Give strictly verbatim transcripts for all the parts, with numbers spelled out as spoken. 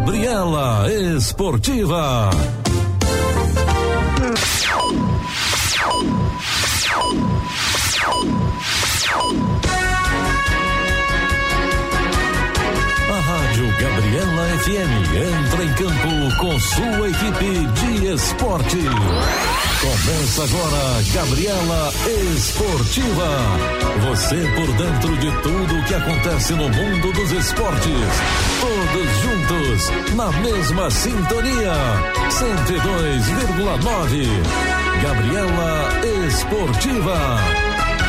Gabriela Esportiva. A Rádio Gabriela F M entra em campo com sua equipe de esporte. Começa agora Gabriela Esportiva. Você por dentro de tudo o que acontece no mundo dos esportes. Todos juntos, na mesma sintonia. cento e dois vírgula nove. Gabriela Esportiva.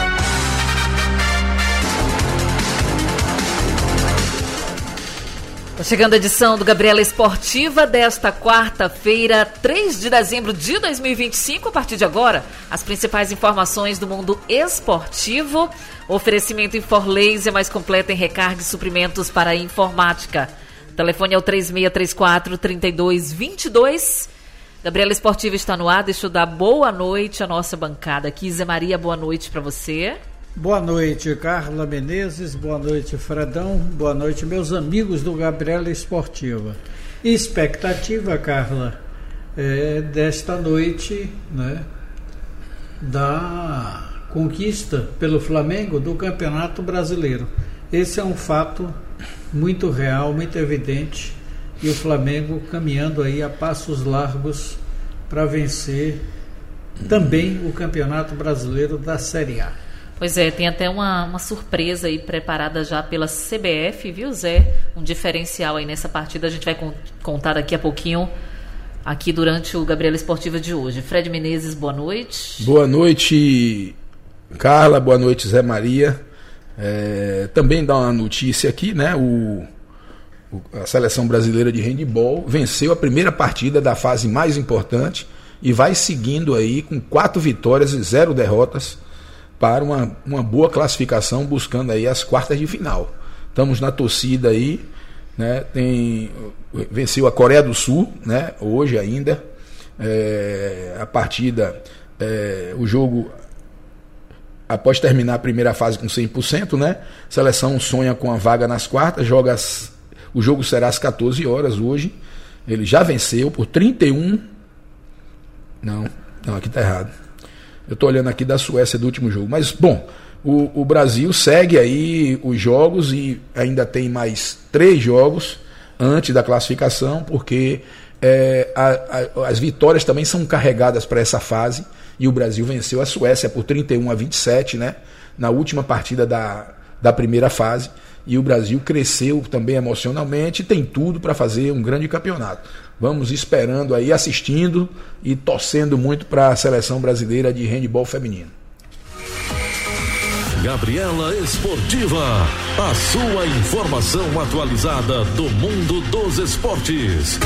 Tá chegando a edição do Gabriela Esportiva desta quarta-feira, três de dezembro de dois mil e vinte e cinco. A partir de agora, as principais informações do mundo esportivo. Oferecimento Inforlaser, mais completa em recarga e suprimentos para a informática. O telefone é o três seis três quatro, três dois dois dois. Gabriela Esportiva está no ar. Deixa eu dar boa noite à nossa bancada aqui. Zé Maria, boa noite para você. Boa noite, Carla Menezes, boa noite, Fredão, boa noite, meus amigos do Gabriela Esportiva. Expectativa, Carla, é, desta noite, né, da conquista pelo Flamengo do Campeonato Brasileiro. Esse é um fato muito real, muito evidente, e o Flamengo caminhando aí a passos largos para vencer também o Campeonato Brasileiro da Série A. Pois é, tem até uma, uma surpresa aí preparada já pela C B F, viu, Zé? Um diferencial aí nessa partida, a gente vai con- contar daqui a pouquinho aqui durante o Gabriela Esportiva de hoje. Fred Menezes, boa noite. Boa noite, Carla, boa noite, Zé Maria. É, também dá uma notícia aqui, né? O, o, a Seleção Brasileira de Handebol venceu a primeira partida da fase mais importante e vai seguindo aí com quatro vitórias e zero derrotas para uma, uma boa classificação, buscando aí as quartas de final. Estamos na torcida aí, né? Tem, venceu a Coreia do Sul, né? Hoje ainda, é, a partida, é, o jogo, após terminar a primeira fase com cem por cento, né? A seleção sonha com a vaga nas quartas, joga as, o jogo será às catorze horas hoje. Ele já venceu por trinta e um. Não, não, aqui está errado. Eu estou olhando aqui da Suécia do último jogo. Mas, bom, o, o Brasil segue aí os jogos e ainda tem mais três jogos antes da classificação, porque é, a, a, as vitórias também são carregadas para essa fase. E o Brasil venceu a Suécia por trinta e um a vinte e sete, né, na última partida da, da primeira fase. E o Brasil cresceu também emocionalmente e tem tudo para fazer um grande campeonato. Vamos esperando aí, assistindo e torcendo muito para a seleção brasileira de handebol feminino. Gabriela Esportiva, a sua informação atualizada do mundo dos esportes.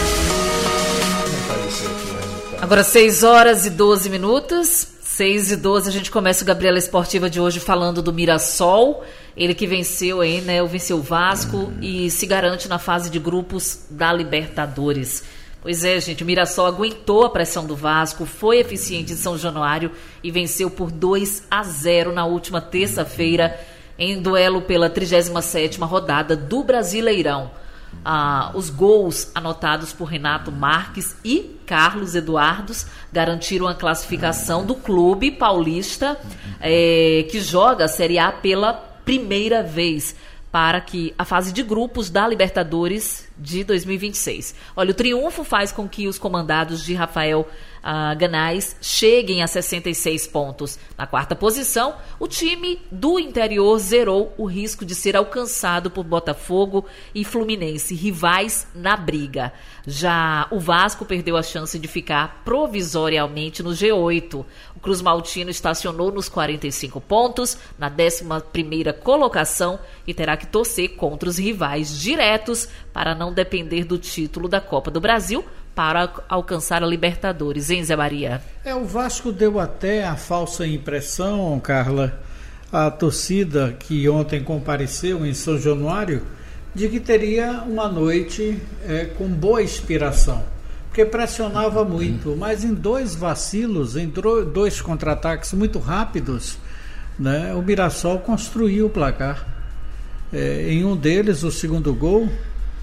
Agora seis horas e doze minutos. seis e doze, a gente começa o Gabriela Esportiva de hoje falando do Mirassol. Ele que venceu aí, né? O venceu o Vasco e se garante na fase de grupos da Libertadores. Pois é, gente, o Mirassol aguentou a pressão do Vasco, foi eficiente em São Januário e venceu por dois a zero na última terça-feira em duelo pela trigésima sétima rodada do Brasileirão. Ah, os gols anotados por Renato Marques e Carlos Eduardos garantiram a classificação do clube paulista, é, que joga a Série A pela primeira vez para que a fase de grupos da Libertadores de dois mil e vinte e seis. Olha, o triunfo faz com que os comandados de Rafael uh, Ganais cheguem a sessenta e seis pontos. Na quarta posição, o time do interior zerou o risco de ser alcançado por Botafogo e Fluminense, rivais na briga. Já o Vasco perdeu a chance de ficar provisoriamente no G oito. O Cruz Maltino estacionou nos quarenta e cinco pontos, na décima primeira colocação, e terá que torcer contra os rivais diretos para não depender do título da Copa do Brasil para alcançar a Libertadores, hein, Zé Maria? É, o Vasco deu até a falsa impressão, Carla, a torcida que ontem compareceu em São Januário, de que teria uma noite é, com boa inspiração, porque pressionava muito, mas em dois vacilos, em dois contra-ataques muito rápidos, né, o Mirassol construiu o placar. É, em um deles, o segundo gol,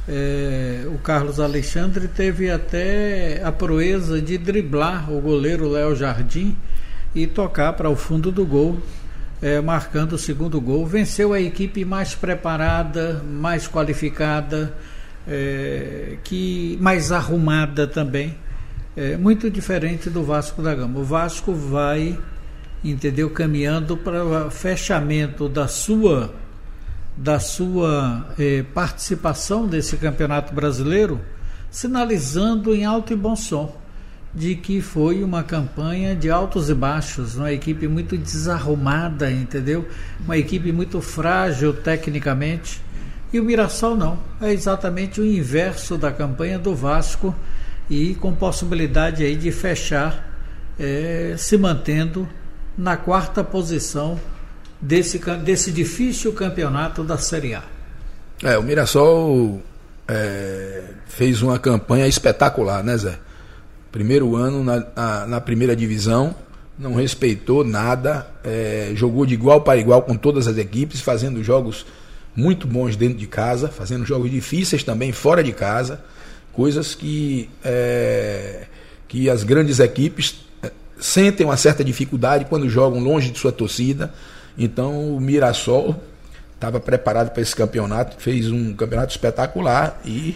É, o Carlos Alexandre teve até a proeza de driblar o goleiro Léo Jardim e tocar para o fundo do gol, é, marcando o segundo gol. Venceu a equipe mais preparada, mais qualificada, é, que mais arrumada também, é, muito diferente do Vasco da Gama. O Vasco vai, entendeu, caminhando para o fechamento da sua da sua eh, participação desse Campeonato Brasileiro, sinalizando em alto e bom som de que foi uma campanha de altos e baixos, uma equipe muito desarrumada, entendeu? Uma equipe muito frágil tecnicamente. E o Mirassol não, é exatamente o inverso da campanha do Vasco, e com possibilidade aí de fechar, eh, se mantendo na quarta posição Desse, desse difícil campeonato da Série A. É, o Mirassol é, fez uma campanha espetacular, né, Zé? Primeiro ano na, na, na primeira divisão, não respeitou nada, é, jogou de igual para igual com todas as equipes, fazendo jogos muito bons dentro de casa, fazendo jogos difíceis também fora de casa, coisas que, é, que as grandes equipes sentem uma certa dificuldade quando jogam longe de sua torcida. Então o Mirassol estava preparado para esse campeonato, fez um campeonato espetacular e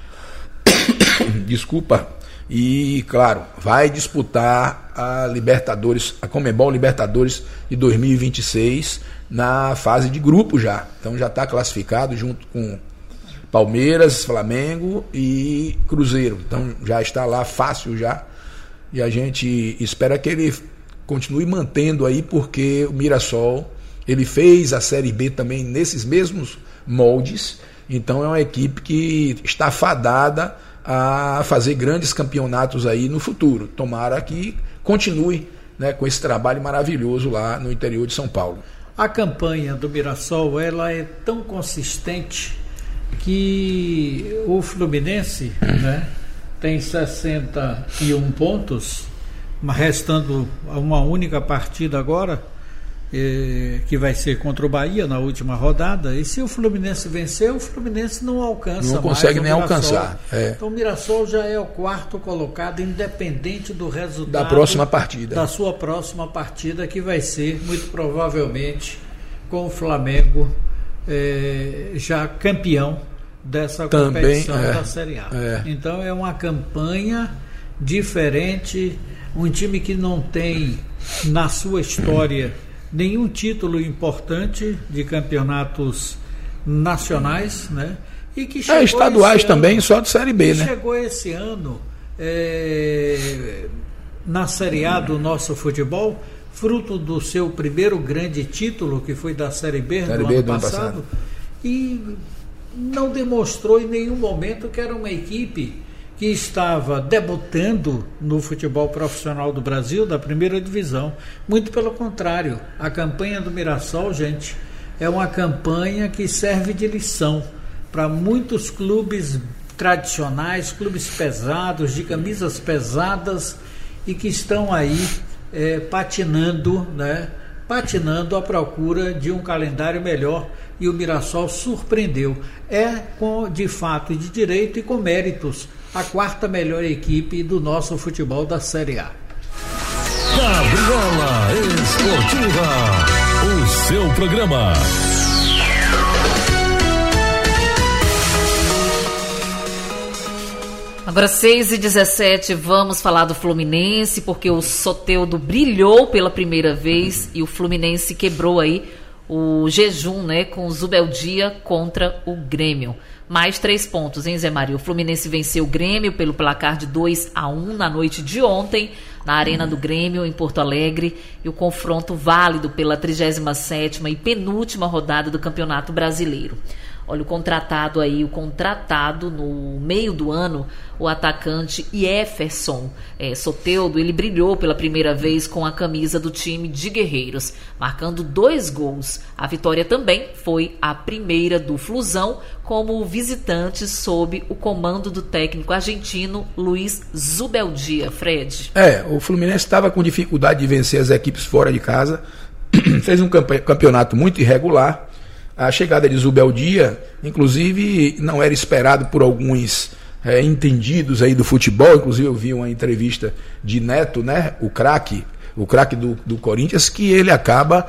desculpa, e claro, vai disputar a Libertadores, a Conmebol Libertadores de dois mil e vinte e seis na fase de grupo já. Então já está classificado junto com Palmeiras, Flamengo e Cruzeiro. Então já está lá fácil já. E a gente espera que ele continue mantendo aí, porque o Mirassol, ele fez a Série B também nesses mesmos moldes, então é uma equipe que está fadada a fazer grandes campeonatos aí no futuro. Tomara que continue, né, com esse trabalho maravilhoso lá no interior de São Paulo. A campanha do Mirassol, ela é tão consistente que o Fluminense, né, tem sessenta e um pontos, restando uma única partida agora, eh, que vai ser contra o Bahia na última rodada. E se o Fluminense vencer, o Fluminense não alcança, não consegue mais nem alcançar. É. Então o Mirassol já é o quarto colocado, independente do resultado da próxima partida. Da sua próxima partida, que vai ser, muito provavelmente, com o Flamengo eh, já campeão dessa Também, competição é, da Série A. É. Então é uma campanha diferente. Um time que não tem na sua história nenhum título importante de campeonatos nacionais, né? E que chegou é, estaduais esse também, ano, só de Série B, né? Chegou esse ano é, na Série A do nosso futebol, fruto do seu primeiro grande título, que foi da Série B, Série do, B ano do ano passado, passado, e não demonstrou em nenhum momento que era uma equipe que estava debutando no futebol profissional do Brasil, da primeira divisão. Muito pelo contrário, a campanha do Mirassol, gente, é uma campanha que serve de lição para muitos clubes tradicionais, clubes pesados, de camisas pesadas, e que estão aí é, patinando, né? patinando à procura de um calendário melhor, e o Mirassol surpreendeu. É, com, de fato e de direito e com méritos, a quarta melhor equipe do nosso futebol da Série A. Gabriela Esportiva, o seu programa. Agora seis e dezessete, vamos falar do Fluminense, porque o Soteldo brilhou pela primeira vez e o Fluminense quebrou aí o jejum, né, com o Zubeldia contra o Grêmio. Mais três pontos, hein, Zé Maria? O Fluminense venceu o Grêmio pelo placar de dois a um na noite de ontem, na Arena do Grêmio, em Porto Alegre, e o confronto válido pela trigésima sétima e penúltima rodada do Campeonato Brasileiro. Olha, o contratado aí, o contratado no meio do ano, o atacante Jefferson é, Soteldo, ele brilhou pela primeira vez com a camisa do time de Guerreiros, marcando dois gols. A vitória também foi a primeira do Flusão como visitante sob o comando do técnico argentino Luiz Zubeldia. Fred. É, o Fluminense estava com dificuldade de vencer as equipes fora de casa, fez um campeonato muito irregular. a chegada de Zubeldia, inclusive, não era esperado por alguns é, entendidos aí do futebol. Inclusive eu vi uma entrevista de Neto, né, o craque, o craque do, do Corinthians, que ele acaba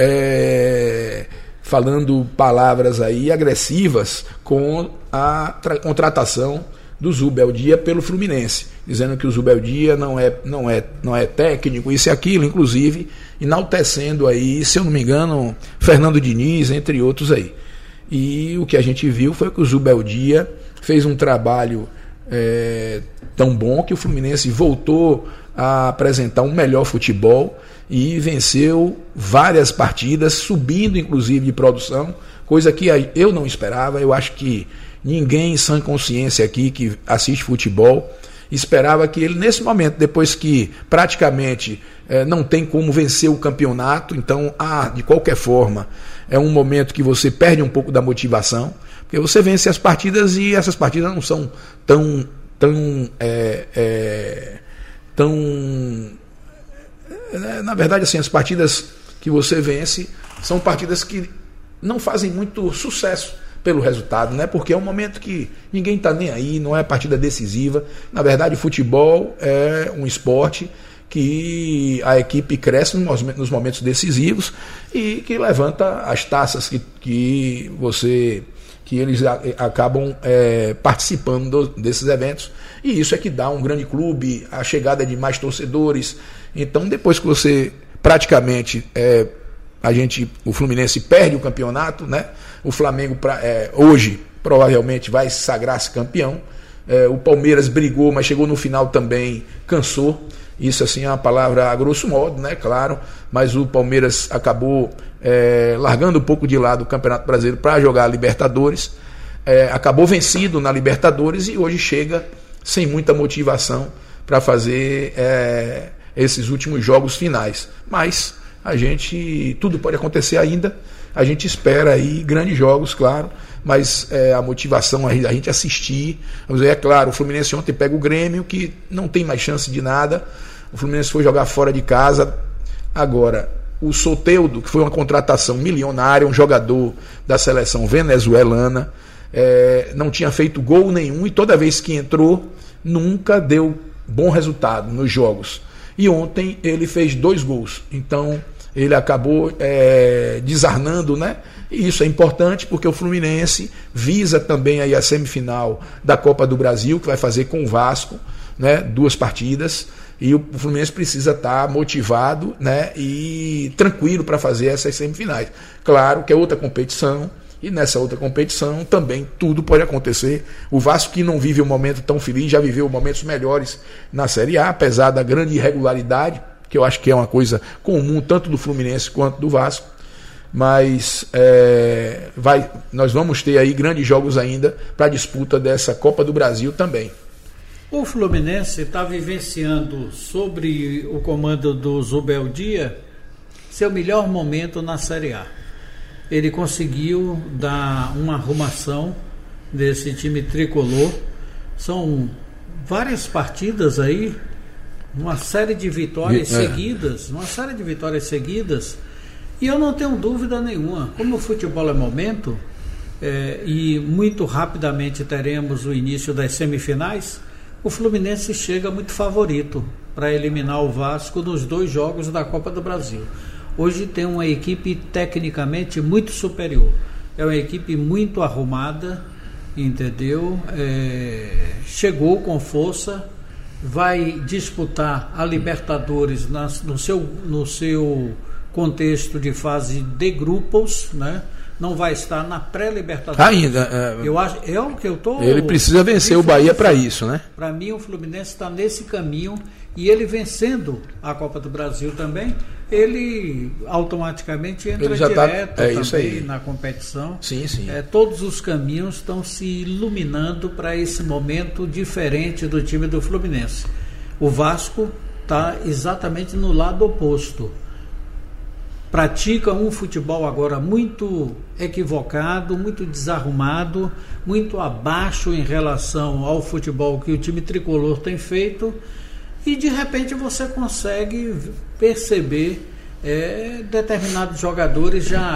é, falando palavras aí agressivas com a tra- contratação do Zubeldia pelo Fluminense, dizendo que o Zubeldia não é, não é, não é técnico, isso e aquilo, inclusive enaltecendo aí, se eu não me engano, Fernando Diniz, entre outros aí. E o que a gente viu foi que o Zubeldia fez um trabalho é, tão bom que o Fluminense voltou a apresentar um melhor futebol e venceu várias partidas, subindo inclusive de produção, coisa que eu não esperava. Eu acho que ninguém em sã consciência aqui que assiste futebol esperava que ele, nesse momento, depois que praticamente eh, não tem como vencer o campeonato, então, ah, de qualquer forma, é um momento que você perde um pouco da motivação, porque você vence as partidas e essas partidas não são tão, tão, é, é, tão, é, na verdade, assim, as partidas que você vence são partidas que não fazem muito sucesso pelo resultado, né? Porque é um momento que ninguém está nem aí, não é partida decisiva. Na verdade, o futebol é um esporte que a equipe cresce nos momentos decisivos e que levanta as taças que, que você que eles acabam é, participando do, desses eventos, e isso é que dá um grande clube, a chegada de mais torcedores. Então, depois que você praticamente é, a gente, o Fluminense perde o campeonato, né? O Flamengo pra, é, hoje provavelmente vai sagrar-se campeão. É, o Palmeiras brigou, mas chegou no final também, cansou. Isso assim é uma palavra a grosso modo, né? Claro, mas o Palmeiras acabou é, largando um pouco de lado o Campeonato Brasileiro para jogar a Libertadores. É, acabou vencido na Libertadores e hoje chega sem muita motivação para fazer é, esses últimos jogos finais. Mas a gente, tudo pode acontecer ainda. A gente espera aí grandes jogos, claro, mas é, a motivação a gente assistir. Vamos dizer, é claro, o Fluminense ontem pega o Grêmio, que não tem mais chance de nada. O Fluminense foi jogar fora de casa. Agora, o Soteldo, que foi uma contratação milionária, um jogador da seleção venezuelana, é, não tinha feito gol nenhum e toda vez que entrou, nunca deu bom resultado nos jogos. E ontem ele fez dois gols. Então, ele acabou é, desarnando, né? E isso é importante porque o Fluminense visa também aí a semifinal da Copa do Brasil, que vai fazer com o Vasco, né? Duas partidas, e o Fluminense precisa estar motivado, né? E tranquilo para fazer essas semifinais. Claro que é outra competição, e nessa outra competição também tudo pode acontecer. O Vasco, que não vive um momento tão feliz, já viveu momentos melhores na Série A, apesar da grande irregularidade, que eu acho que é uma coisa comum tanto do Fluminense quanto do Vasco, mas é, vai, nós vamos ter aí grandes jogos ainda para a disputa dessa Copa do Brasil também. O Fluminense está vivenciando, sobre o comando do Zubeldia, seu melhor momento na Série A. Ele conseguiu dar uma arrumação desse time tricolor. São várias partidas aí, uma série de vitórias é. seguidas, uma série de vitórias seguidas, e eu não tenho dúvida nenhuma, como o futebol é momento, é, e muito rapidamente teremos o início das semifinais, o Fluminense chega muito favorito para eliminar o Vasco nos dois jogos da Copa do Brasil. Hoje tem uma equipe tecnicamente muito superior, é uma equipe muito arrumada, entendeu? É, chegou com força, vai disputar a Libertadores na, no, seu, no seu contexto de fase de grupos, né? Não vai estar na pré-Libertadores. Ainda. É, eu acho, é o que eu tô. Ele precisa vencer o Bahia para isso, né? Para mim, o Fluminense está nesse caminho, e ele vencendo a Copa do Brasil também, ele automaticamente entra ele já direto tá, é também isso aí. na competição. Sim, sim. É, todos os caminhos estão se iluminando para esse momento diferente do time do Fluminense. O Vasco está exatamente no lado oposto. Pratica um futebol agora muito equivocado, muito desarrumado, muito abaixo em relação ao futebol que o time tricolor tem feito, e de repente você consegue perceber é, determinados jogadores já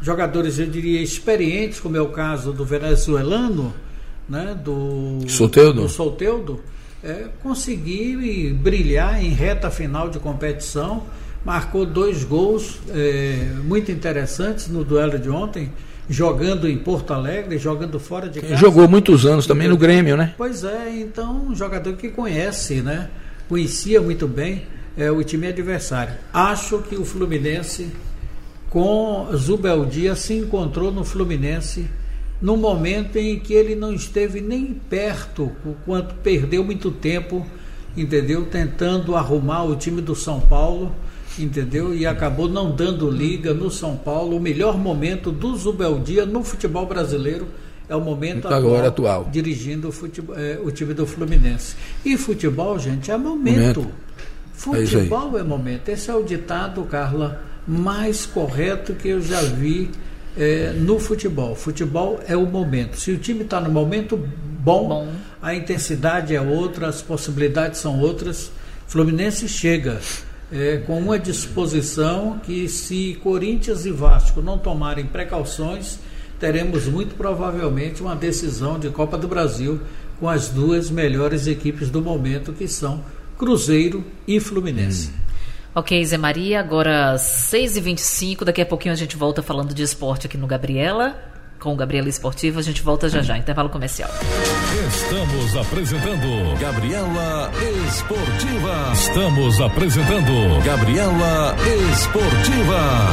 jogadores, eu diria, experientes, como é o caso do venezuelano, né, do Soteldo, do Soteldo é, conseguir brilhar em reta final de competição, marcou dois gols é, muito interessantes no duelo de ontem, jogando em Porto Alegre, jogando fora de casa. Jogou muitos anos também no Grêmio, né? Pois é, então um jogador que conhece, né? Conhecia muito bem é, o time adversário. Acho que o Fluminense, com Zubeldia, se encontrou no Fluminense no momento em que ele não esteve nem perto, o quanto perdeu muito tempo, entendeu? Tentando arrumar o time do São Paulo, entendeu? E acabou não dando liga no São Paulo. O melhor momento do Zubeldia no futebol brasileiro é o momento atual, agora atual, dirigindo o, futebol, é, o time do Fluminense. E futebol, gente, é momento. momento. Futebol é, é momento. Esse é o ditado, Carla, mais correto que eu já vi é, no futebol. Futebol é o momento. Se o time está no momento bom, bom, a intensidade é outra, as possibilidades são outras. Fluminense chega é, com uma disposição que, se Corinthians e Vasco não tomarem precauções, teremos muito provavelmente uma decisão de Copa do Brasil com as duas melhores equipes do momento, que são Cruzeiro e Fluminense. Hum. Ok, Zé Maria, agora seis e vinte e cinco, daqui a pouquinho a gente volta falando de esporte aqui no Gabriela, com o Gabriela Esportiva, a gente volta já já, intervalo comercial. Estamos apresentando Gabriela Esportiva. Estamos apresentando Gabriela Esportiva.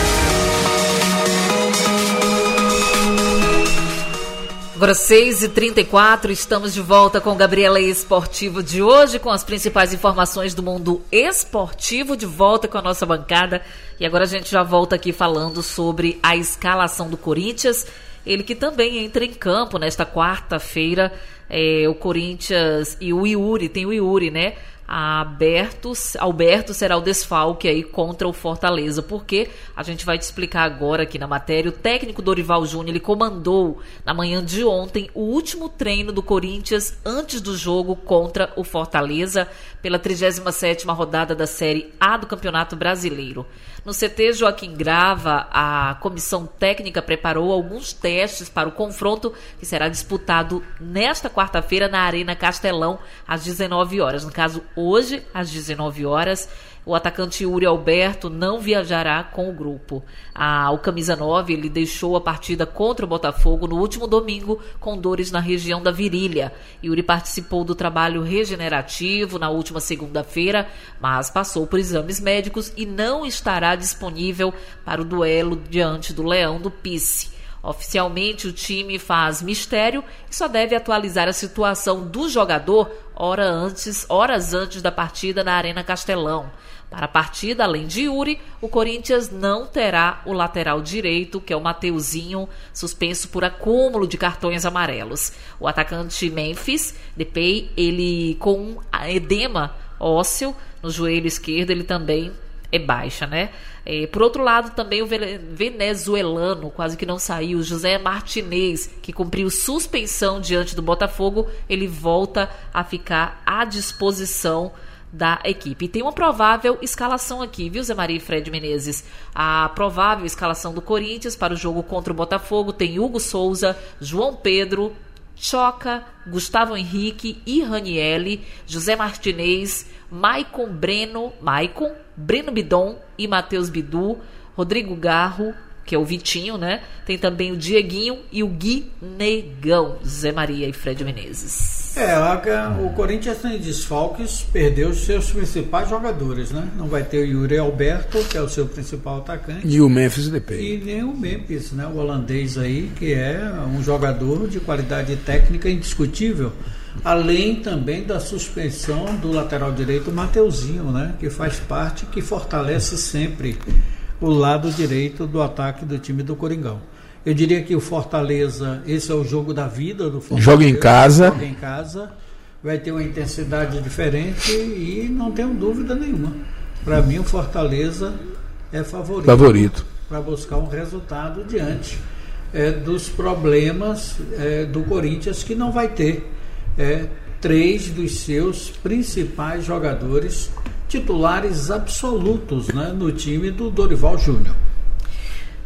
Agora seis e trinta e quatro, estamos de volta com Gabriela Esportivo de hoje, com as principais informações do mundo esportivo, de volta com a nossa bancada. E agora a gente já volta aqui falando sobre a escalação do Corinthians, ele que também entra em campo nesta quarta-feira, é, o Corinthians e o Yuri, tem o Yuri, né? Alberto, Alberto será o desfalque aí contra o Fortaleza, porque a gente vai te explicar agora aqui na matéria. O técnico Dorival Júnior, ele comandou na manhã de ontem o último treino do Corinthians antes do jogo contra o Fortaleza pela trigésima sétima rodada da Série A do Campeonato Brasileiro. No C T Joaquim Grava, a comissão técnica preparou alguns testes para o confronto que será disputado nesta quarta-feira na Arena Castelão às dezenove horas. No caso, hoje, às dezenove horas, o atacante Yuri Alberto não viajará com o grupo. Ah, o camisa nove, ele deixou a partida contra o Botafogo no último domingo com dores na região da virilha. Yuri participou do trabalho regenerativo na última segunda-feira, mas passou por exames médicos e não estará disponível para o duelo diante do Leão do Pice. Oficialmente, o time faz mistério e só deve atualizar a situação do jogador hora antes, horas antes da partida na Arena Castelão. Para a partida, além de Yuri, o Corinthians não terá o lateral direito, que é o Mateuzinho, suspenso por acúmulo de cartões amarelos. O atacante Memphis Depay, ele com um edema ósseo no joelho esquerdo, ele também é baixa, né? É, por outro lado, também o venezuelano, quase que não saiu, José Martinez, que cumpriu suspensão diante do Botafogo, ele volta a ficar à disposição da equipe. E tem uma provável escalação aqui, viu, Zé Maria e Fred Menezes? A provável escalação do Corinthians para o jogo contra o Botafogo tem Hugo Souza, João Pedro, Choca, Gustavo Henrique e Ranielli, José Martinez, Maicon Breno, Maicon, Breno Bidon e Matheus Bidu, Rodrigo Garro, que é o Vitinho, né? Tem também o Dieguinho e o Gui Negão, Zé Maria e Fred Menezes. É, o Corinthians tem desfalques, perdeu os seus principais jogadores, né? Não vai ter o Yuri Alberto, que é o seu principal atacante. E o Memphis Depay. E nem o Memphis, né? O holandês aí, que é um jogador de qualidade técnica indiscutível. Além também da suspensão do lateral direito, o Mateuzinho, né? Que faz parte, que fortalece sempre o lado direito do ataque do time do Coringão. Eu diria que o Fortaleza, esse é o jogo da vida do Fortaleza. Joga em casa. Joga em casa, vai ter uma intensidade diferente e não tenho dúvida nenhuma. Para mim, o Fortaleza é favorito. Favorito. Para buscar um resultado diante é, dos problemas é, do Corinthians, que não vai ter é, três dos seus principais jogadores titulares absolutos, né, no time do Dorival Júnior.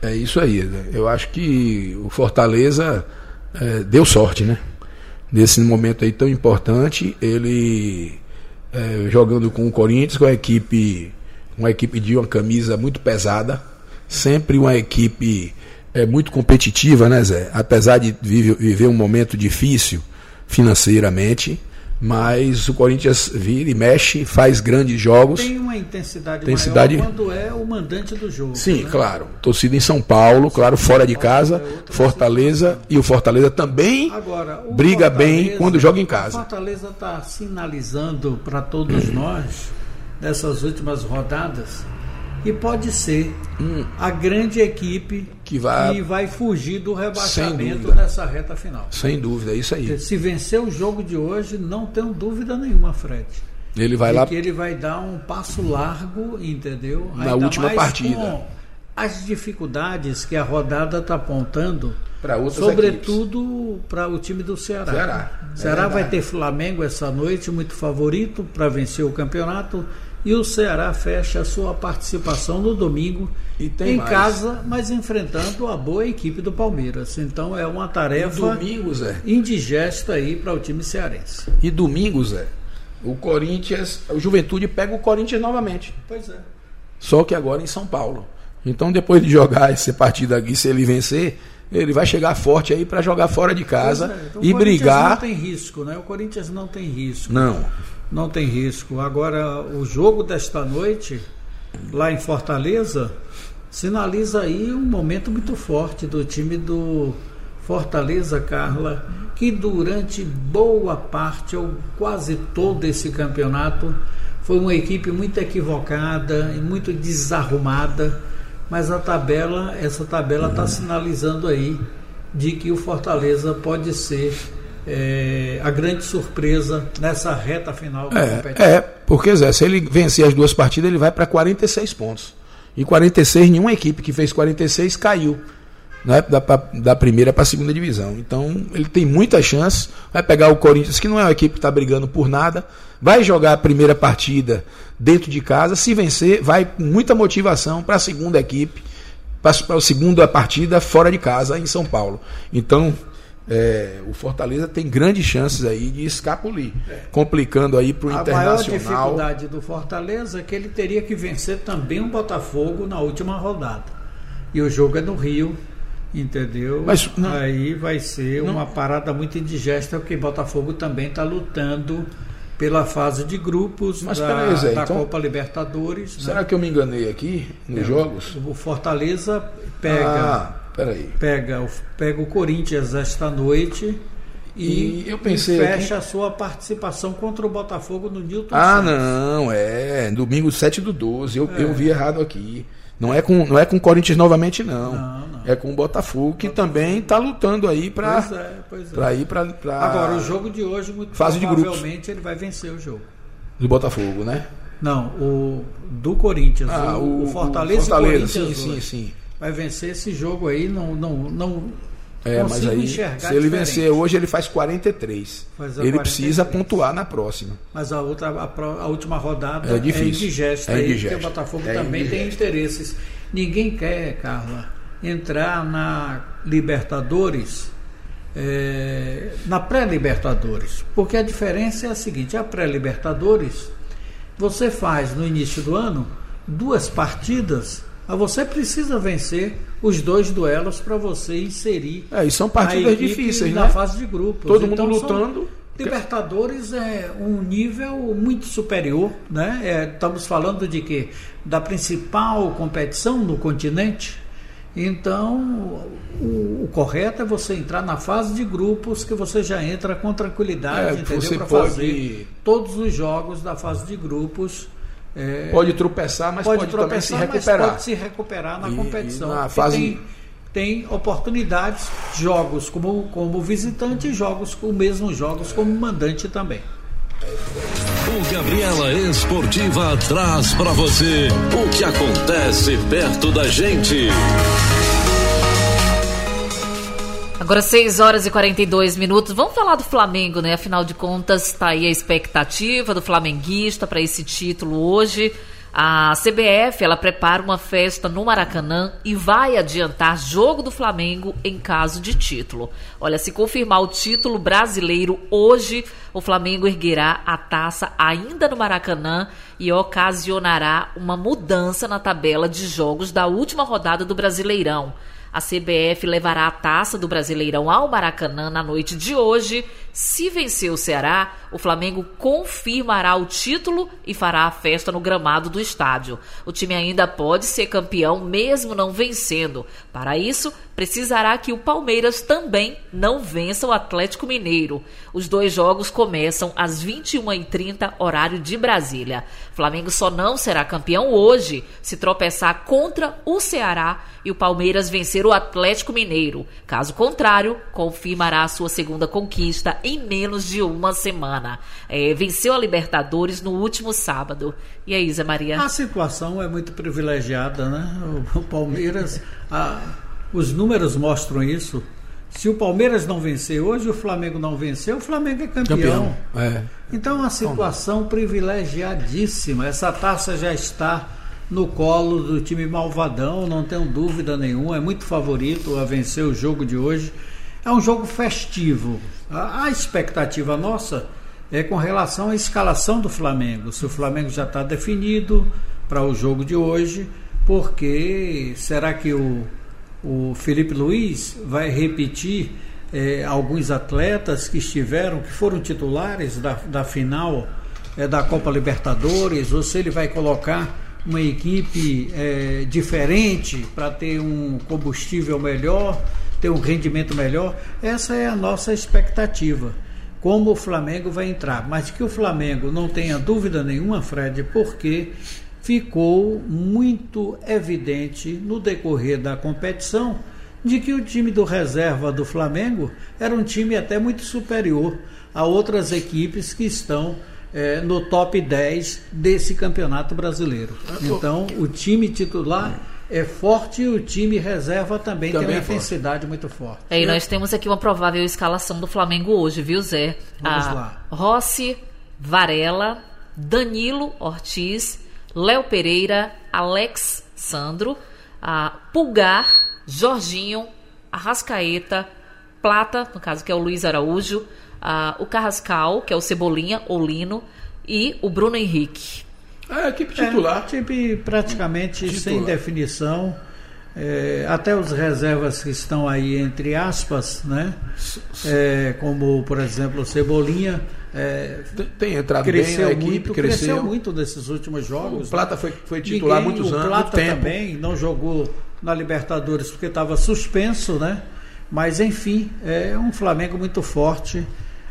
É isso aí. Eu acho que o Fortaleza é, deu sorte, né? Nesse momento aí tão importante, ele é, jogando com o Corinthians, com a equipe, uma equipe de uma camisa muito pesada, sempre uma equipe é, muito competitiva, né, Zé? Apesar de vive, viver um momento difícil financeiramente, mas o Corinthians vira e mexe, faz grandes jogos. Tem uma intensidade, intensidade maior quando é o mandante do jogo. Sim, né? Claro. Torcida em São Paulo, claro, fora de casa, Fortaleza, e o Fortaleza também Agora, o briga Fortaleza, bem quando joga em casa. O Fortaleza está sinalizando para todos nós, nessas últimas rodadas, e pode ser hum. a grande equipe que vai, que vai fugir do rebaixamento nessa reta final. Sem dúvida, é isso aí. Se vencer o jogo de hoje, não tenho dúvida nenhuma, Fred. Ele vai de lá. que ele vai dar um passo largo, entendeu? Na Ainda última mais partida. Com as dificuldades que a rodada está apontando, para outras sobretudo para o time do Ceará. Ceará, é Ceará vai ter Flamengo essa noite, muito favorito para vencer o campeonato. E o Ceará fecha a sua participação no domingo e tem em mais. casa, mas enfrentando a boa equipe do Palmeiras. Então é uma tarefa domingo, Zé. indigesta aí para o time cearense. E domingo, Zé, o Corinthians, o Juventude pega o Corinthians novamente. Pois é. Só que agora em São Paulo. Então depois de jogar essa partida aqui, se ele vencer, ele vai chegar forte aí para jogar fora de casa é. então, e o brigar. Não tem risco, né? O Corinthians não tem risco. Não. Não tem risco. Agora, o jogo desta noite, lá em Fortaleza, sinaliza aí um momento muito forte do time do Fortaleza, Carla, que durante boa parte, ou quase todo esse campeonato, foi uma equipe muito equivocada e muito desarrumada, mas a tabela, essa tabela está sinalizando aí de que o Fortaleza pode ser É, a grande surpresa nessa reta final da é, competição. É, porque Zé, se ele vencer as duas partidas, ele vai para quarenta e seis pontos. E quarenta e seis, nenhuma equipe que fez quarenta e seis caiu, né, da, da primeira para a segunda divisão. Então, ele tem muita chance. Vai pegar o Corinthians, que não é uma equipe que está brigando por nada, vai jogar a primeira partida dentro de casa. Se vencer, vai com muita motivação para a segunda equipe, para a segunda partida fora de casa, em São Paulo. Então, É, o Fortaleza tem grandes chances aí de escapulir, é. complicando aí para o Internacional. A maior dificuldade do Fortaleza é que ele teria que vencer também o Botafogo na última rodada. E o jogo é no Rio, entendeu? Mas, não, aí vai ser não, uma parada muito indigesta, porque o Botafogo também está lutando pela fase de grupos mas, da, aí, Zé, da então, Copa Libertadores. Será né? que eu me enganei aqui nos é, jogos? O Fortaleza pega... Ah. Peraí. Pega, pega o Corinthians esta noite e, e eu pensei e fecha aqui... a sua participação contra o Botafogo no Newton Ah, Santos. não, é domingo sete do doze, eu, é. eu vi errado aqui. Não é com não é com o Corinthians novamente, não. não, não. É com o Botafogo, que Botafogo. também está lutando aí para é, é. ir para... Agora, o jogo de hoje, muito fase provavelmente, de grupos. ele vai vencer o jogo. Do Botafogo, né? Não, o do Corinthians. Ah, o, o Fortaleza, o Fortaleza e Corinthians sim, hoje. sim, sim. Vai vencer esse jogo aí, não, não, não é, mas aí, se ele diferente. vencer hoje, ele faz quarenta e três. Faz ele quarenta e três. Precisa pontuar na próxima. Mas a, outra, a, a última rodada é, difícil. é indigesta, é aí, indigesta. porque o Botafogo é também indigesta. tem interesses. Ninguém quer, Carla, entrar na Libertadores, é, na pré-Libertadores, porque a diferença é a seguinte: a pré-Libertadores, você faz no início do ano duas partidas, mas você precisa vencer os dois duelos para você inserir. É, e são partidas difíceis, na né? fase de grupos. Todo então, mundo lutando. Libertadores é um nível muito superior, né? É, estamos falando de quê? Da principal competição no continente. Então, o, o correto é você entrar na fase de grupos, que você já entra com tranquilidade, é, entendeu? Para pode... fazer todos os jogos da fase de grupos. É, pode tropeçar, mas pode, pode tropeçar, também se recuperar. Mas pode se recuperar na e, competição. E na fase... tem, tem oportunidades, jogos como, como visitante e jogos, o mesmo jogos como mandante também. O Gabriela Esportiva traz para você o que acontece perto da gente. Agora seis horas e quarenta e dois minutos. Vamos falar do Flamengo, né? Afinal de contas, está aí a expectativa do flamenguista para esse título hoje. A C B F, ela prepara uma festa no Maracanã e vai adiantar jogo do Flamengo em caso de título. Olha, se confirmar o título brasileiro hoje, o Flamengo erguerá a taça ainda no Maracanã e ocasionará uma mudança na tabela de jogos da última rodada do Brasileirão. A C B F levará a taça do Brasileirão ao Maracanã na noite de hoje. Se vencer o Ceará, o Flamengo confirmará o título e fará a festa no gramado do estádio. O time ainda pode ser campeão mesmo não vencendo. Para isso, precisará que o Palmeiras também não vença o Atlético Mineiro. Os dois jogos começam às vinte e uma e trinta, horário de Brasília. O Flamengo só não será campeão hoje se tropeçar contra o Ceará e o Palmeiras vencer o Atlético Mineiro. Caso contrário, confirmará a sua segunda conquista em menos de uma semana. É, venceu a Libertadores no último sábado. E aí, Zé Maria? A situação é muito privilegiada, né? O, o Palmeiras, a, os números mostram isso. Se o Palmeiras não vencer hoje, o Flamengo não vencer, o Flamengo é campeão. campeão. É. Então, uma situação privilegiadíssima. Essa taça já está no colo do time malvadão, não tenho dúvida nenhuma, é muito favorito a vencer o jogo de hoje. É um jogo festivo. A, a expectativa nossa é com relação à escalação do Flamengo. Se o Flamengo já está definido para o jogo de hoje, porque será que o, o Felipe Luiz vai repetir eh, alguns atletas que estiveram, que foram titulares da, da final eh, da Copa Libertadores, ou se ele vai colocar uma equipe eh, diferente para ter um combustível melhor, ter um rendimento melhor. Essa é a nossa expectativa, como o Flamengo vai entrar, mas que o Flamengo não tenha dúvida nenhuma, Fred, porque ficou muito evidente no decorrer da competição de que o time do reserva do Flamengo era um time até muito superior a outras equipes que estão é, no top dez desse campeonato brasileiro. Então, o time titular é forte e o time reserva também, também tem uma é intensidade forte. muito forte. É, e nós temos aqui uma provável escalação do Flamengo hoje, viu, Zé? Vamos a lá. Rossi, Varela, Danilo, Ortiz, Léo Pereira, Alex Sandro, a Pulgar, Jorginho, Arrascaeta, Plata, no caso que é o Luiz Araújo, a, o Carrascal, que é o Cebolinha, ou Lino, e o Bruno Henrique. É a equipe titular. É, equipe praticamente titular. Sem definição. É, até os reservas que estão aí, entre aspas, né? É, como, por exemplo, o Cebolinha. É, tem entrado cresceu bem, a muito, equipe cresceu. cresceu muito nesses últimos jogos. O Plata foi, foi titular há muitos anos. O Plata também não jogou na Libertadores porque estava suspenso, né? Mas enfim, é um Flamengo muito forte.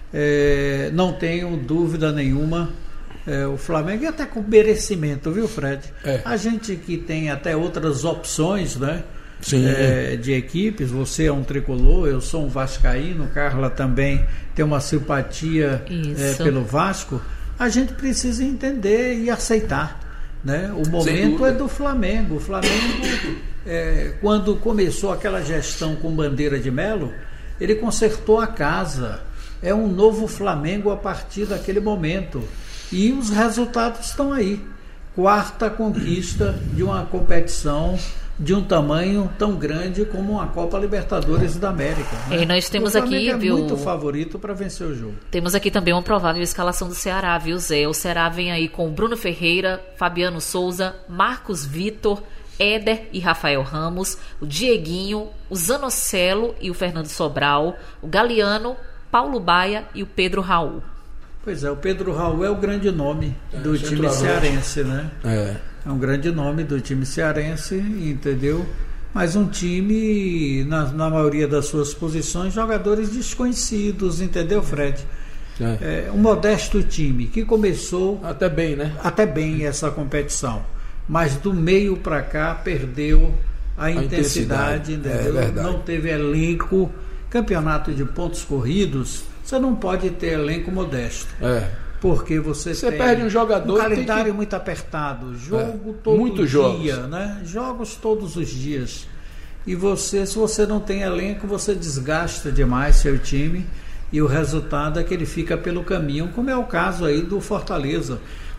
É, não tenho dúvida nenhuma. É, o Flamengo, e até com merecimento, viu, Fred? É. A gente que tem até outras opções, né? Sim. É, de equipes, você é um tricolor, eu sou um vascaíno, Carla também tem uma simpatia é, pelo Vasco. A gente precisa entender e aceitar, né? O momento é do Flamengo. O Flamengo, é, quando começou aquela gestão com Bandeira de Melo, ele consertou a casa. É um novo Flamengo a partir daquele momento. E os resultados estão aí. Quarta conquista de uma competição de um tamanho tão grande como a Copa Libertadores da América. Né? E nós temos o Flamengo aqui, é viu, muito favorito para vencer o jogo. Temos aqui também uma provável escalação do Ceará, viu, Zé? O Ceará vem aí com Bruno Ferreira, Fabiano Souza, Marcos Vitor, Éder e Rafael Ramos, o Dieguinho, o Zanocelo e o Fernando Sobral, o Galeano, Paulo Baia e o Pedro Raul. Pois é, o Pedro Raul é o grande nome é, do time cearense, né? É. É um grande nome do time cearense, entendeu? Mas um time, na, na maioria das suas posições, jogadores desconhecidos, entendeu, Fred? É. É um modesto time que começou até bem, né? Até bem essa competição, mas do meio para cá perdeu a, a intensidade, intensidade. É verdade. Não teve elenco. Campeonato de pontos corridos, você não pode ter elenco modesto. É. Porque você, você tem perde um jogador. Um calendário tem que... muito apertado. Jogo é. todo Muito dia, jogos. né? Jogos todos os dias. E você, se você não tem elenco, você desgasta demais seu time. E o resultado é que ele fica pelo caminho, como é o caso aí do Fortaleza.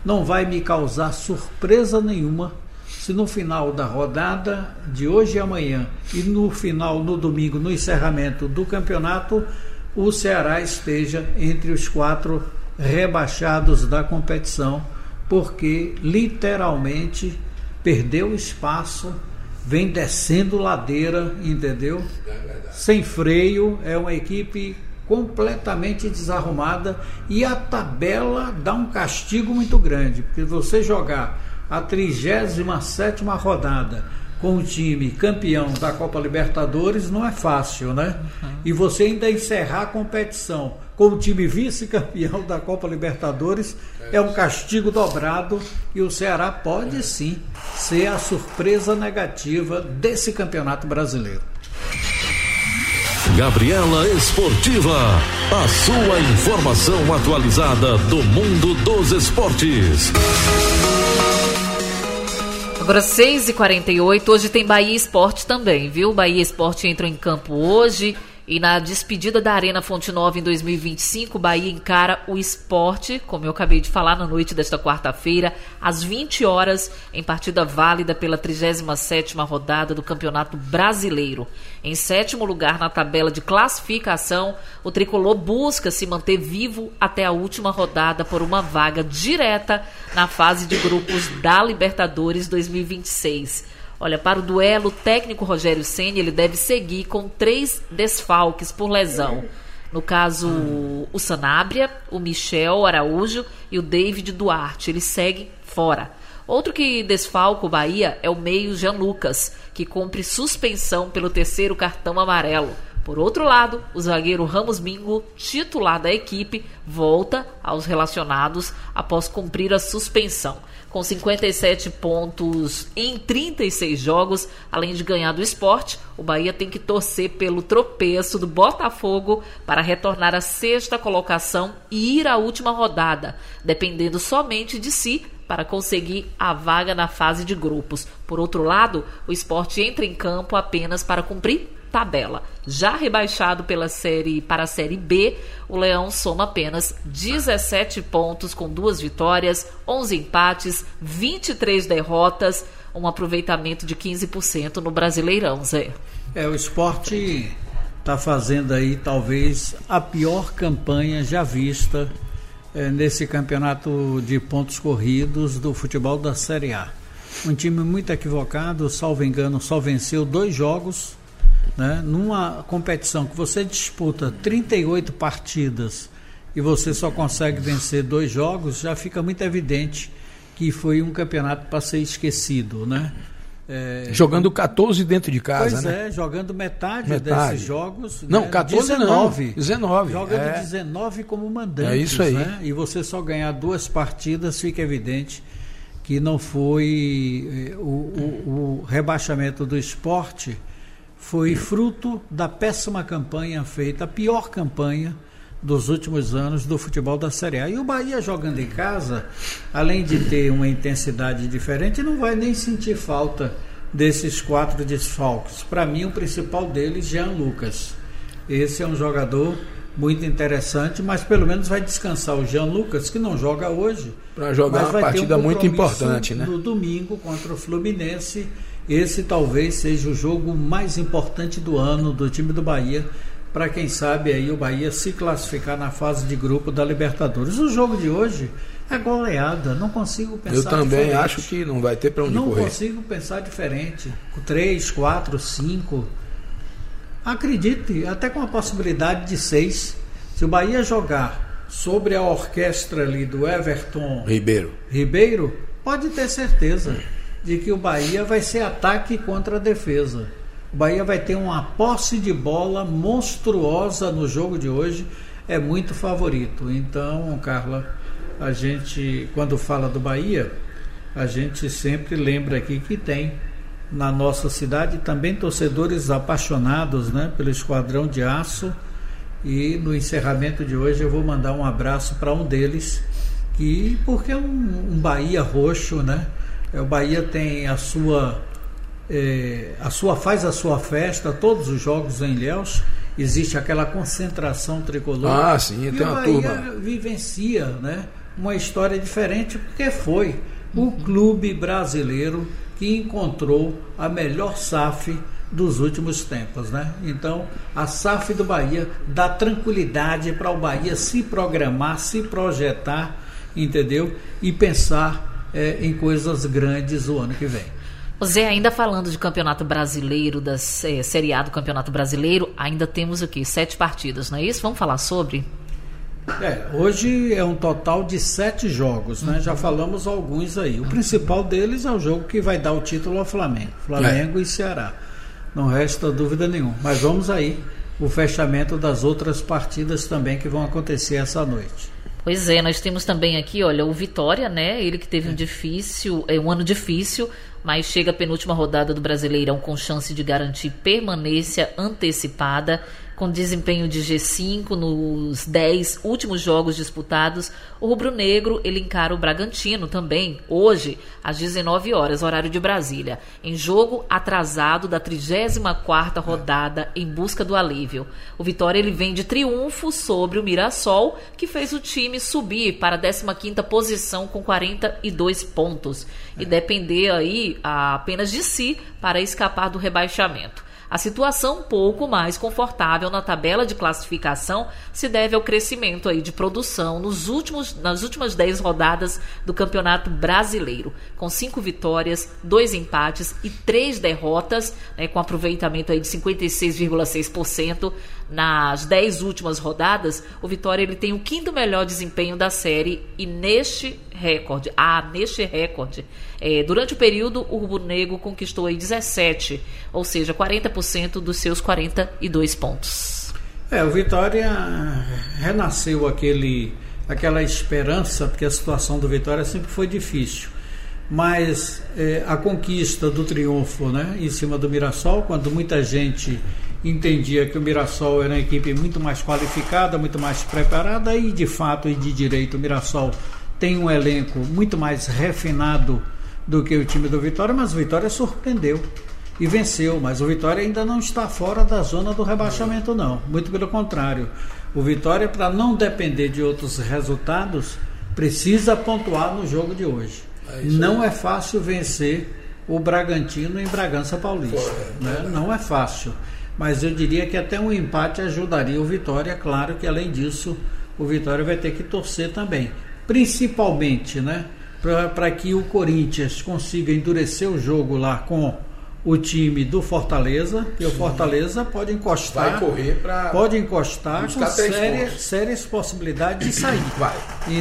não vai me causar surpresa nenhuma se no final da rodada de hoje e amanhã e no final, no domingo, no encerramento do campeonato, o Ceará esteja entre os quatro rebaixados da competição, porque literalmente perdeu espaço, vem descendo ladeira, entendeu? Sem freio, é uma equipe completamente desarrumada e a tabela dá um castigo muito grande, porque você jogar a trigésima sétima rodada com o time campeão da Copa Libertadores não é fácil, né? Uhum. E você ainda encerrar a competição com o time vice-campeão da Copa Libertadores é um castigo dobrado, e o Ceará pode sim ser a surpresa negativa desse Campeonato Brasileiro. Gabriela Esportiva, a sua informação atualizada do mundo dos esportes. Agora seis e quarenta e oito, hoje tem Bahia Esporte também, viu? Bahia Esporte entra em campo hoje e na despedida da Arena Fonte Nova em dois mil e vinte e cinco, Bahia encara o Sport, como eu acabei de falar, na noite desta quarta-feira, às vinte horas, em partida válida pela trigésima sétima rodada do Campeonato Brasileiro. Em sétimo lugar na tabela de classificação, o tricolor busca se manter vivo até a última rodada por uma vaga direta na fase de grupos da Libertadores dois mil e vinte e seis. Olha, para o duelo, o técnico Rogério Ceni, ele deve seguir com três desfalques por lesão. No caso, o Sanabria, o Michel Araújo e o David Duarte. Eles seguem fora. Outro que desfalca o Bahia é o meio Jean Lucas, que cumpre suspensão pelo terceiro cartão amarelo. Por outro lado, o zagueiro Ramos Mingo, titular da equipe, volta aos relacionados após cumprir a suspensão. Com cinquenta e sete pontos em trinta e seis jogos, além de ganhar do Sport, o Bahia tem que torcer pelo tropeço do Botafogo para retornar à sexta colocação e ir à última rodada, dependendo somente de si para conseguir a vaga na fase de grupos. Por outro lado, o Sport entra em campo apenas para cumprir tabela. Já rebaixado pela série para a Série B, o Leão soma apenas dezessete pontos com duas vitórias, onze empates, vinte e três derrotas, um aproveitamento de quinze por cento no Brasileirão, Zé. É, o Sport está fazendo aí talvez a pior campanha já vista é, nesse campeonato de pontos corridos do futebol da Série A. Um time muito equivocado, salvo engano, só venceu dois jogos, né? Numa competição que você disputa trinta e oito partidas e você só consegue vencer dois jogos, já fica muito evidente que foi um campeonato para ser esquecido, né? É, jogando catorze dentro de casa, pois né? é, jogando metade, metade. desses jogos. Não, né? catorze dezenove. não. dezenove. Jogando é. dezenove como mandante. É isso aí. Né? E você só ganhar duas partidas, fica evidente que não foi. O, o, o rebaixamento do Sport foi fruto da péssima campanha feita, a pior campanha dos últimos anos do futebol da Série A. E o Bahia jogando em casa, além de ter uma intensidade diferente, não vai nem sentir falta desses quatro desfalques. Para mim, o principal deles, Jean Lucas. Esse é um jogador muito interessante, mas pelo menos vai descansar o Jean Lucas, que não joga hoje. Para jogar uma partida um muito importante, né? No domingo contra o Fluminense. Esse talvez seja o jogo mais importante do ano do time do Bahia, para quem sabe aí o Bahia se classificar na fase de grupo da Libertadores. O jogo de hoje é goleada, não consigo pensar diferente. Eu também diferente. acho que não vai ter para onde não correr. Não consigo pensar diferente. três, quatro, cinco. Acredite, até com a possibilidade de seis. Se o Bahia jogar sobre a orquestra ali do Everton Ribeiro, Ribeiro, pode ter certeza de que o Bahia vai ser ataque contra a defesa. O Bahia vai ter uma posse de bola monstruosa no jogo de hoje, é muito favorito. Então, Carla, a gente, quando fala do Bahia, a gente sempre lembra aqui que tem na nossa cidade também torcedores apaixonados, né, pelo Esquadrão de Aço. E no encerramento de hoje eu vou mandar um abraço para um deles, que, porque é um, um Bahia roxo, né? O Bahia tem a sua, é, a sua faz a sua festa, todos os jogos em Ilhéus, existe aquela concentração tricolor. Ah, sim, e tem o uma Bahia turma. vivencia, né, uma história diferente, porque foi o clube brasileiro que encontrou a melhor S A F dos últimos tempos, né? Então, a S A F do Bahia dá tranquilidade para o Bahia se programar, se projetar, entendeu? E pensar é, em coisas grandes o ano que vem. Zé, ainda falando de Campeonato Brasileiro, da é, Série A do Campeonato Brasileiro, ainda temos o quê? Sete partidas, não é isso? Vamos falar sobre? É, hoje é um total de sete jogos, né? Já falamos alguns aí. O principal deles é o jogo que vai dar o título ao Flamengo. Flamengo é. e Ceará. Não resta dúvida nenhuma. Mas vamos aí, o fechamento das outras partidas também que vão acontecer essa noite. Pois é, nós temos também aqui, olha, o Vitória, né? Ele que teve um difícil, é um ano difícil, mas chega à penúltima rodada do Brasileirão com chance de garantir permanência antecipada, com desempenho de G cinco nos dez últimos jogos disputados. O rubro-negro, ele encara o Bragantino também, hoje, às dezenove horas, horário de Brasília, em jogo atrasado da trigésima quarta rodada em busca do alívio. O Vitória, ele vem de triunfo sobre o Mirassol, que fez o time subir para a décima quinta posição com quarenta e dois pontos e depender aí apenas de si para escapar do rebaixamento. A situação um pouco mais confortável na tabela de classificação se deve ao crescimento aí de produção nos últimos, nas últimas dez rodadas do Campeonato Brasileiro, com cinco vitórias, dois empates e três derrotas, né, com aproveitamento aí de cinquenta e seis vírgula seis por cento nas dez últimas rodadas. O Vitória, ele tem o quinto melhor desempenho da série e neste recorde, ah, neste recorde, é, durante o período o rubro-negro conquistou aí dezessete, ou seja, quarenta por cento dos seus quarenta e dois pontos. É, o Vitória renasceu aquele, aquela esperança, porque a situação do Vitória sempre foi difícil, mas é, a conquista do triunfo, né, em cima do Mirassol, quando muita gente entendia que o Mirassol era uma equipe muito mais qualificada, muito mais preparada, e de fato e de direito o Mirassol tem um elenco muito mais refinado do que o time do Vitória, mas o Vitória surpreendeu e venceu, mas o Vitória ainda não está fora da zona do rebaixamento não, muito pelo contrário. O Vitória, para não depender de outros resultados, precisa pontuar no jogo de hoje. É não é fácil vencer o Bragantino em Bragança Paulista, né? Não é fácil, mas eu diria que até um empate ajudaria o Vitória. Claro que além disso o Vitória vai ter que torcer também, principalmente, né, para que o Corinthians consiga endurecer o jogo lá com o time do Fortaleza, que Sim. o Fortaleza pode encostar, vai correr pra pode encostar com sérias, sérias possibilidades de sair. Vai.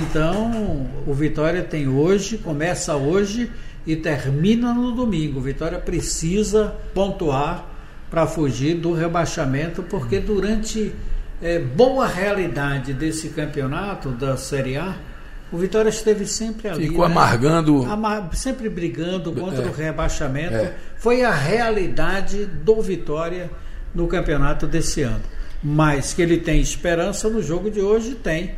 Então o Vitória tem hoje, começa hoje e termina no domingo. O Vitória precisa pontuar para fugir do rebaixamento, porque durante é, boa realidade desse campeonato da Série A, o Vitória esteve sempre ali. Ficou, né, amargando. Amar, sempre brigando contra é, o rebaixamento. É. Foi a realidade do Vitória no campeonato desse ano. Mas que ele tem esperança no jogo de hoje, tem.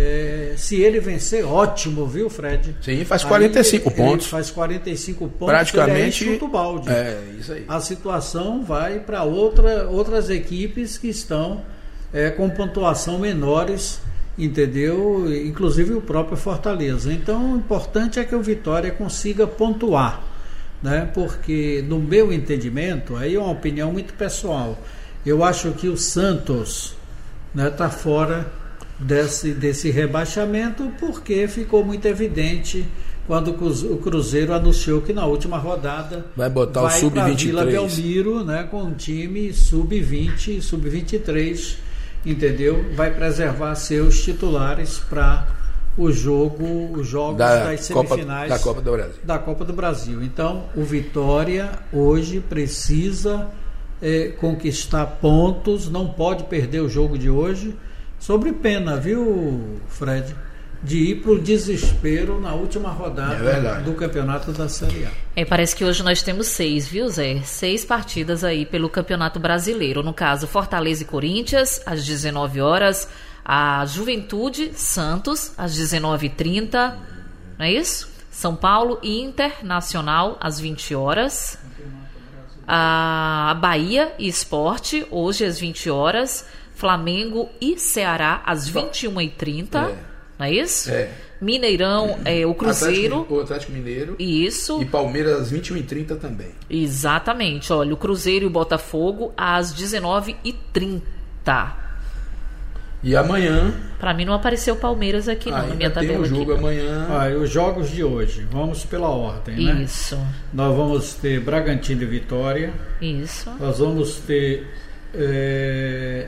É, se ele vencer, ótimo, viu, Fred? Sim, faz quarenta e cinco aí, pontos. Faz quarenta e cinco pontos. Praticamente. Ele é o balde. É, isso aí. A situação vai para outra, outras equipes que estão é, com pontuação menores, entendeu? Inclusive o próprio Fortaleza. Então o importante é que o Vitória consiga pontuar, né? Porque no meu entendimento, aí é uma opinião muito pessoal, eu acho que o Santos está, né, fora desse, desse rebaixamento, porque ficou muito evidente quando o Cruzeiro anunciou que na última rodada vai botar vai o sub vinte e três, Vila Belmiro, né, com um time sub vinte, sub vinte e três, entendeu? Vai preservar seus titulares para o jogo, os jogos da das semifinais Copa, da Copa do Brasil. Da Copa do Brasil. Então, o Vitória hoje precisa é, conquistar pontos, não pode perder o jogo de hoje, sobre pena, viu, Fred, de ir para o desespero na última rodada é do campeonato da Série A. É, parece que hoje nós temos seis, viu, Zé? Seis partidas aí pelo Campeonato Brasileiro. No caso, Fortaleza e Corinthians, às dezenove horas. A Juventude, Santos, às dezenove e trinta. Não é isso? São Paulo e Internacional, às vinte horas. A Bahia e Sport, hoje às vinte horas. Flamengo e Ceará, às vinte e uma e trinta. É. não é isso? É. Mineirão, é, o Cruzeiro. Atlético, o Atlético Mineiro. Isso. E Palmeiras às vinte e uma e trinta também. Exatamente. Olha, o Cruzeiro e o Botafogo às dezenove e trinta. E amanhã... Pra mim não apareceu o Palmeiras aqui não, na minha tabela. Tem um jogo aqui. amanhã. Ah, os jogos de hoje, vamos pela ordem, né? Isso. Nós vamos ter Bragantino e Vitória. Isso. Nós vamos ter é,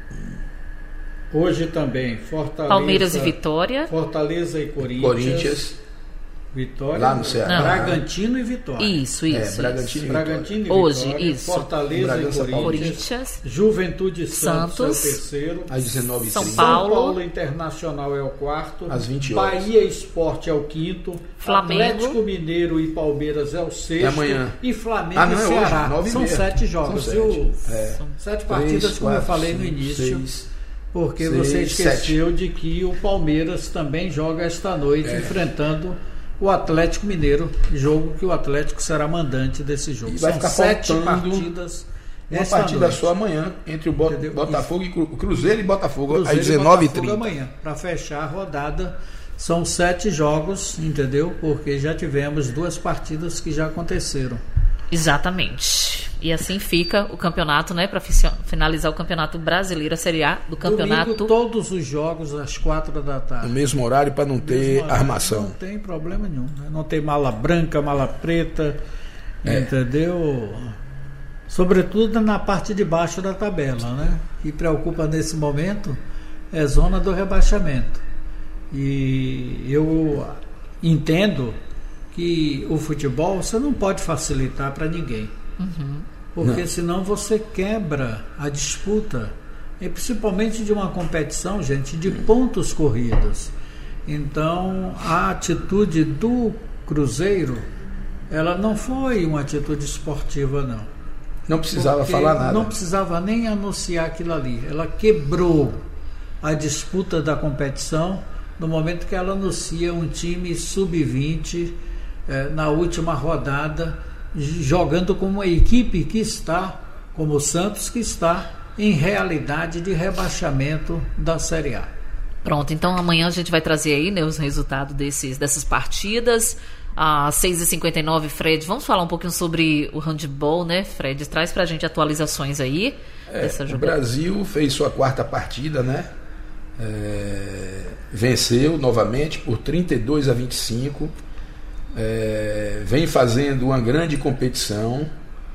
hoje também Fortaleza, Palmeiras e Vitória. Fortaleza e Corinthians. Corinthians. Vitória. Lá no Ceará. Bragantino e Vitória. Isso, isso. É, Bragantino, isso. e Bragantino e Hoje, Vitória. isso. Fortaleza Bragança, e Corinthians. Corinthians. Juventude e Santos, Santos. é o terceiro. Às dezenove e São trinta. Paulo. São Paulo Internacional é o quarto. Às vinte horas. Bahia Esporte é o quinto. Flamengo. Atlético Mineiro e Palmeiras é o sexto. É amanhã. E Flamengo Ah, não, e é Ceará. hoje, nove e São meia. sete jogos. São viu? sete. É. São sete Três, partidas, como eu quatro, falei no cinco, início. seis, Porque seis, você esqueceu sete. de que o Palmeiras também joga esta noite, É. enfrentando o Atlético Mineiro, jogo que o Atlético será mandante desse jogo. E vai São ficar sete faltando partidas. Uma esta partida noite. só amanhã entre o Bot- Entendeu? Botafogo e Cru- Cruzeiro e Botafogo Cruzeiro às e dezenove e Botafogo trinta. amanhã, para fechar a rodada. São sete jogos, entendeu? Porque já tivemos duas partidas que já aconteceram. Exatamente. E assim fica o campeonato, né? Para finalizar o campeonato brasileiro, a Série A do campeonato. Domingo, todos os jogos às quatro da tarde. No mesmo horário para não ter Mesmo horário. armação. Não tem problema nenhum. Né? Não tem mala branca, mala preta, É. entendeu? Sobretudo na parte de baixo da tabela, né? O que preocupa nesse momento é a zona do rebaixamento. E eu entendo que o futebol você não pode facilitar para ninguém. Uhum. Porque Não. senão você quebra a disputa, e principalmente de uma competição, gente, de pontos corridos. Então, a atitude do Cruzeiro, ela não foi uma atitude esportiva, não. Não precisava Porque falar nada. Não precisava nem anunciar aquilo ali. Ela quebrou a disputa da competição no momento que ela anuncia um time sub vinte eh, na última rodada, jogando com uma equipe que está, como o Santos, que está em realidade de rebaixamento da Série A. Pronto, então amanhã a gente vai trazer aí, né, os resultados desses, dessas partidas. Às seis e cinquenta e nove, Fred, vamos falar um pouquinho sobre o handball, né, Fred? Traz pra gente atualizações aí. É, dessa o jogada. Brasil fez sua quarta partida, né? É, venceu novamente por trinta e dois a vinte e cinco. É, vem fazendo uma grande competição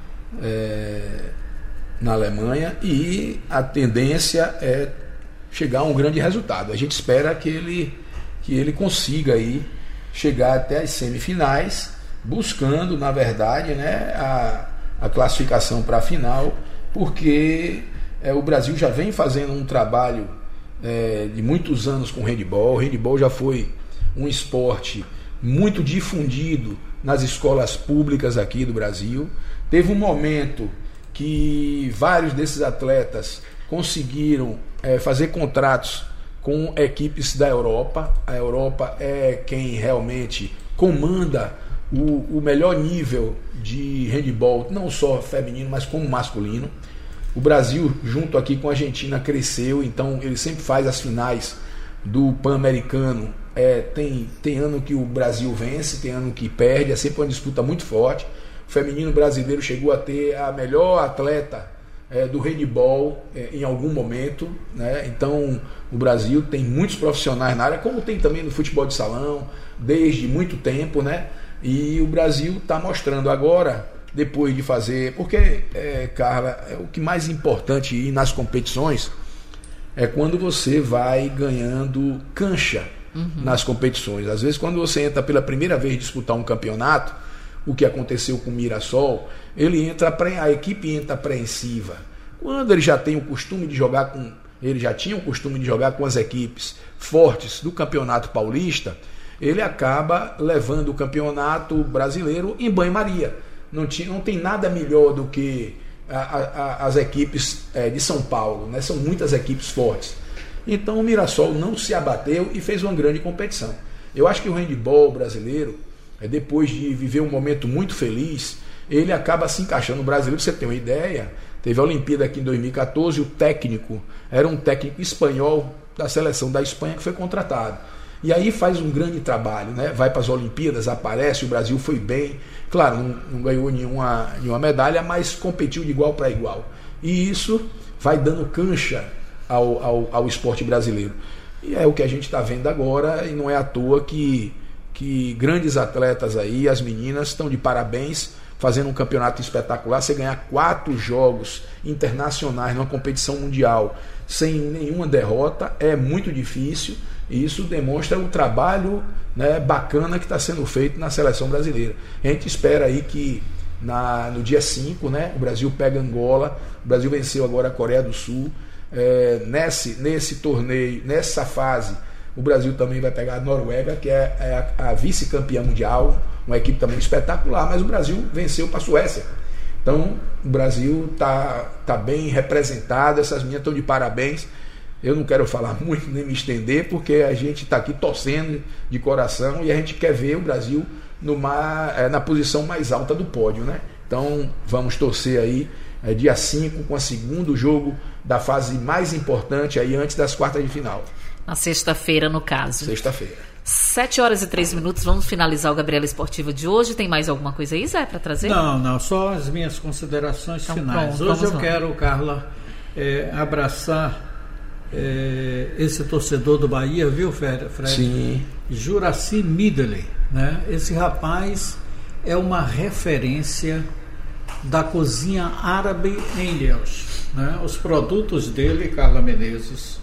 é, na Alemanha e a tendência é chegar a um grande resultado. A gente espera que ele, que ele consiga aí chegar até as semifinais, buscando, na verdade, né, a, a classificação para a final, porque é, o Brasil já vem fazendo um trabalho é, de muitos anos com o handball. O handball já foi um esporte muito difundido nas escolas públicas aqui do Brasil. Teve um momento que vários desses atletas conseguiram é, fazer contratos com equipes da Europa. A Europa é quem realmente comanda o, o melhor nível de handball, não só feminino, mas como masculino. O Brasil, junto aqui com a Argentina, cresceu, então ele sempre faz as finais do Pan-Americano. É, tem, tem ano que o Brasil vence, tem ano que perde, é sempre uma disputa muito forte. O feminino brasileiro chegou a ter a melhor atleta é, do handball é, em algum momento, né? Então o Brasil tem muitos profissionais na área, como tem também no futebol de salão, desde muito tempo, né? E o Brasil está mostrando agora, depois de fazer, porque, é, Carla, é o que mais importante ir nas competições é quando você vai ganhando cancha uhum. nas competições. Às vezes, quando você entra pela primeira vez disputar um campeonato, o que aconteceu com o Mirassol, ele entra, a equipe entra apreensiva. Quando ele já tem o costume de jogar com, ele já tinha o costume de jogar com as equipes fortes do Campeonato Paulista, ele acaba levando o Campeonato Brasileiro em banho-maria. Não, tinha, não tem nada melhor do que a, a, as equipes é, de São Paulo, né? São muitas equipes fortes. Então o Mirassol não se abateu e fez uma grande competição. Eu acho que o handball brasileiro, é, depois de viver um momento muito feliz, ele acaba se encaixando no brasileiro. Pra você ter uma ideia, teve a Olimpíada aqui em dois mil e catorze, o técnico era um técnico espanhol da seleção da Espanha que foi contratado. E aí faz um grande trabalho, né? Vai para as Olimpíadas, aparece, o Brasil foi bem. Claro, não, não ganhou nenhuma, nenhuma medalha, mas competiu de igual para igual. E isso vai dando cancha ao, ao, ao esporte brasileiro. E é o que a gente está vendo agora, e não é à toa que, que grandes atletas aí, as meninas, estão de parabéns, fazendo um campeonato espetacular. Você ganhar quatro jogos internacionais numa competição mundial sem nenhuma derrota é muito difícil, e isso demonstra o trabalho, né, bacana que está sendo feito na seleção brasileira. A gente espera aí que na, no dia cinco, né, o Brasil pega Angola, o Brasil venceu agora a Coreia do Sul. É, nesse, nesse torneio, nessa fase, o Brasil também vai pegar a Noruega, que é, é a, a vice-campeã mundial, uma equipe também espetacular, mas o Brasil venceu para a Suécia. Então o Brasil está tá bem representado, essas meninas estão de parabéns. Eu não quero falar muito nem me estender, porque a gente está aqui torcendo de coração e a gente quer ver o Brasil numa, é, na posição mais alta do pódio, né? Então vamos torcer aí, é, dia cinco, com o segundo jogo da fase mais importante aí antes das quartas de final. Na sexta-feira, no caso. Sexta-feira. Sete horas e três minutos, vamos finalizar o Gabriela Esportiva de hoje. Tem mais alguma coisa aí, Zé, para trazer? Não, não, só as minhas considerações então, finais. Pronto, hoje eu lá. quero, Carla, é, abraçar é, esse torcedor do Bahia, viu, Fred? Sim. Juraci Midley, né? Esse rapaz é uma referência da cozinha árabe em Ilhéus, né? Os produtos dele, Carla Menezes,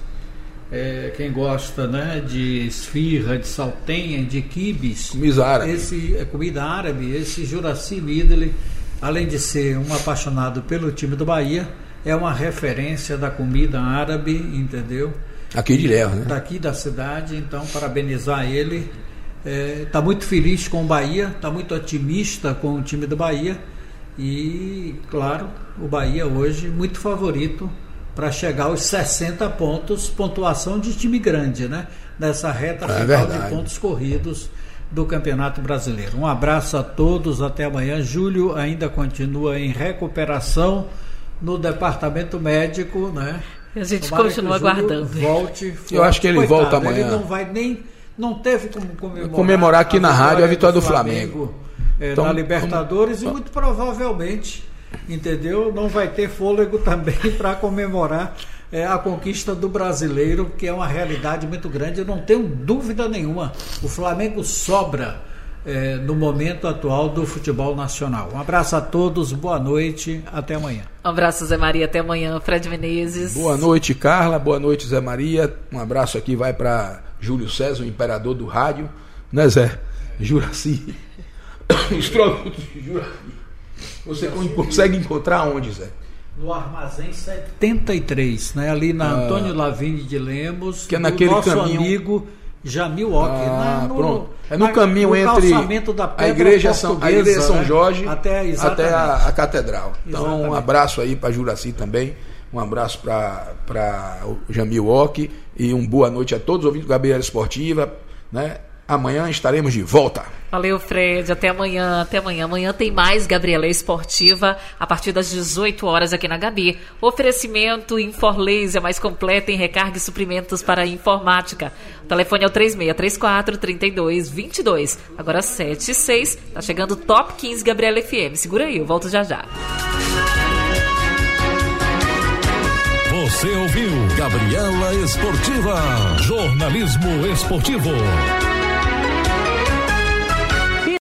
é, quem gosta, né, de esfirra, de saltenha, de quibes, comida árabe. Esse, é comida árabe, esse Juraci Midley, além de ser um apaixonado pelo time do Bahia, é uma referência da comida árabe, entendeu? Aqui de Ilhéus, né? Daqui da cidade, então parabenizar ele. Está é, muito feliz com o Bahia, está muito otimista com o time do Bahia. E, claro, o Bahia hoje muito favorito para chegar aos sessenta pontos, pontuação de time grande, né? Nessa reta é final verdade. de pontos corridos do Campeonato Brasileiro. Um abraço a todos, até amanhã. Júlio ainda continua em recuperação no departamento médico, né? A gente Tomara continua aguardando. Volte. Eu acho que ele Coitado, volta amanhã. Ele não vai nem, não teve como comemorar, comemorar aqui na rádio a vitória do Flamengo. Flamengo. É, então, na Libertadores como... e muito provavelmente, entendeu? Não vai ter fôlego também para comemorar é, a conquista do brasileiro, que é uma realidade muito grande. Eu não tenho dúvida nenhuma. O Flamengo sobra é, no momento atual do futebol nacional. Um abraço a todos, boa noite, até amanhã. Um abraço, Zé Maria, até amanhã. Fred Menezes. Boa noite, Carla. Boa noite, Zé Maria. Um abraço aqui vai para Júlio César, o imperador do rádio, né, Zé? Juraci. Os produtos de Juraci. Você consegue encontrar onde, Zé? No Armazém setenta e três, né? Ali na ah, Antônio Lavigne de Lemos, que é naquele nosso caminho... amigo Jamil Ock. Ah, no, pronto. É no na, caminho no entre a igreja São, a igreja São Jorge, né? até, até a, a catedral. Então, exatamente. Um abraço aí para Juraci também. Um abraço para o Jamil Ock e uma boa noite a todos os ouvintes do Gabriela Esportiva, né? Amanhã estaremos de volta. Valeu, Fred. Até amanhã. Até amanhã. Amanhã tem mais Gabriela Esportiva a partir das dezoito horas aqui na Gabi. Oferecimento Inforlaser, mais completa em recarga e suprimentos para a informática. O telefone é o três seis três quatro, três dois dois dois. Agora sete e seis. Tá chegando o Top quinze Gabriela F M. Segura aí, eu volto já já. Você ouviu Gabriela Esportiva. Jornalismo esportivo.